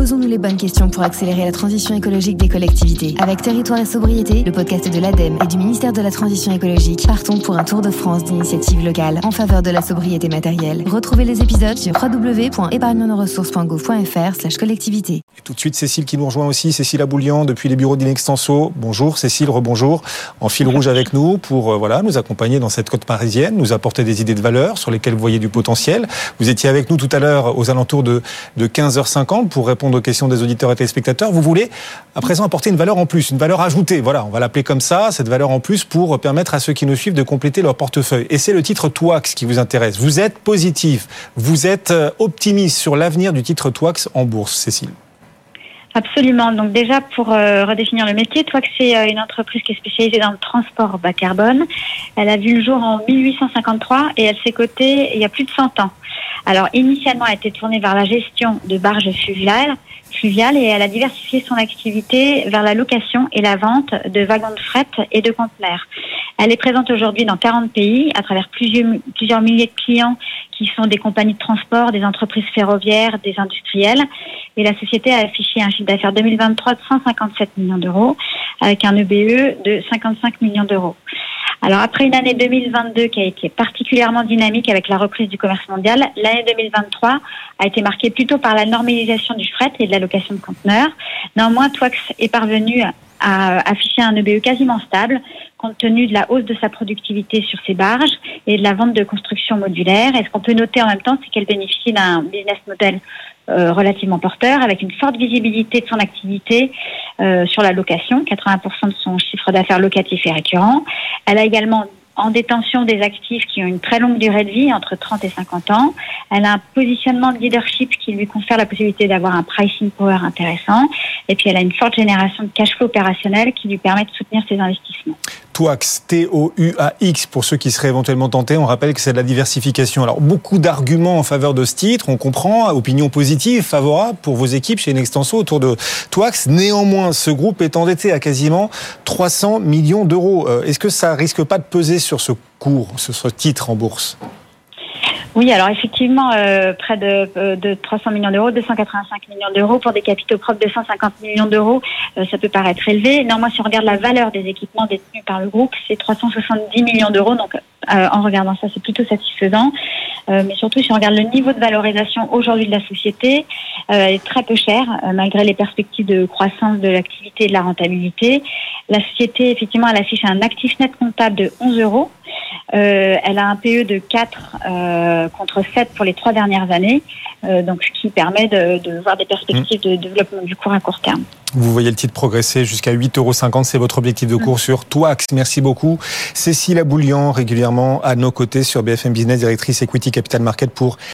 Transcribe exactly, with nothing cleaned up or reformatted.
Posons-nous les bonnes questions pour accélérer la transition écologique des collectivités. Avec Territoire et Sobriété, le podcast de l'ADEME et du ministère de la Transition écologique, partons pour un tour de France d'initiatives locales en faveur de la sobriété matérielle. Retrouvez les épisodes sur w w w point épargne nos ressources point gouv point f r slash collectivité. Et tout de suite, Cécile qui nous rejoint aussi, Cécile Aboulian depuis les bureaux d'Inextenso. Bonjour Cécile, rebonjour. En fil rouge avec nous pour euh, voilà, nous accompagner dans cette côte parisienne, nous apporter des idées de valeur sur lesquelles vous voyez du potentiel. Vous étiez avec nous tout à l'heure aux alentours de, de quinze heures cinquante pour répondre aux questions des auditeurs et téléspectateurs. Vous voulez à présent apporter une valeur en plus, une valeur ajoutée. Voilà, on va l'appeler comme ça, cette valeur en plus pour permettre à ceux qui nous suivent de compléter leur portefeuille. Et c'est le titre Touax qui vous intéresse. Vous êtes positif, vous êtes optimiste sur l'avenir du titre Touax en bourse, Cécile. Absolument. Donc déjà, pour euh, redéfinir le métier, Touax, c'est euh, une entreprise qui est spécialisée dans le transport bas carbone. Elle a vu le jour en mille huit cent cinquante-trois et elle s'est cotée il y a plus de cent ans. Alors, initialement, elle a été tournée vers la gestion de barges fluviales, fluviales et elle a diversifié son activité vers la location et la vente de wagons de fret et de conteneurs. Elle est présente aujourd'hui dans quarante pays à travers plusieurs, plusieurs milliers de clients qui sont des compagnies de transport, des entreprises ferroviaires, des industriels. Et la société a affiché un chiffre d'affaires deux mille vingt-trois de cent cinquante-sept millions d'euros avec un E B E de cinquante-cinq millions d'euros. Alors après une année deux mille vingt-deux qui a été particulièrement dynamique avec la reprise du commerce mondial, l'année deux mille vingt-trois a été marquée plutôt par la normalisation du fret et de la location de conteneurs. Néanmoins, Touax est parvenu à afficher un E B E quasiment stable compte tenu de la hausse de sa productivité sur ses barges et de la vente de construction modulaire. Et ce qu'on peut noter en même temps, c'est qu'elle bénéficie d'un business model euh, relativement porteur avec une forte visibilité de son activité euh, sur la location. quatre-vingts pour cent de son chiffre d'affaires locatif est récurrent. Elle a également en détention des actifs qui ont une très longue durée de vie, entre trente et cinquante ans. Elle a un positionnement de leadership qui lui confère la possibilité d'avoir un pricing power intéressant. Et puis, elle a une forte génération de cash flow opérationnel qui lui permet de soutenir ses investissements. Touax, T O U A X, pour ceux qui seraient éventuellement tentés. On rappelle que c'est de la diversification. Alors, beaucoup d'arguments en faveur de ce titre. On comprend, opinion positive, favorable pour vos équipes chez Inextenso autour de Touax. Néanmoins, ce groupe est endetté à quasiment trois cents millions d'euros. Est-ce que ça risque pas de peser sur ce cours, sur ce titre en bourse ? Oui, alors effectivement, euh, près de, euh, de trois cents millions d'euros, deux cent quatre-vingt-cinq millions d'euros pour des capitaux propres de cent cinquante millions d'euros, euh, ça peut paraître élevé. Néanmoins, si on regarde la valeur des équipements détenus par le groupe, c'est trois cent soixante-dix millions d'euros. Donc, euh, en regardant ça, c'est plutôt satisfaisant. Euh, mais surtout, si on regarde le niveau de valorisation aujourd'hui de la société, euh, elle est très peu chère, euh, malgré les perspectives de croissance de l'activité et de la rentabilité. La société, effectivement, elle affiche un actif net comptable de onze euros. Euh, elle a un P E de quatre euh, contre sept pour les trois dernières années, euh, donc ce qui permet de, de voir des perspectives de développement du cours à court terme. Vous voyez le titre progresser jusqu'à huit euros cinquante, c'est votre objectif de cours mmh. sur Touax. Merci beaucoup. Cécile Aboulian, régulièrement à nos côtés sur B F M Business, directrice Equity Capital Market pour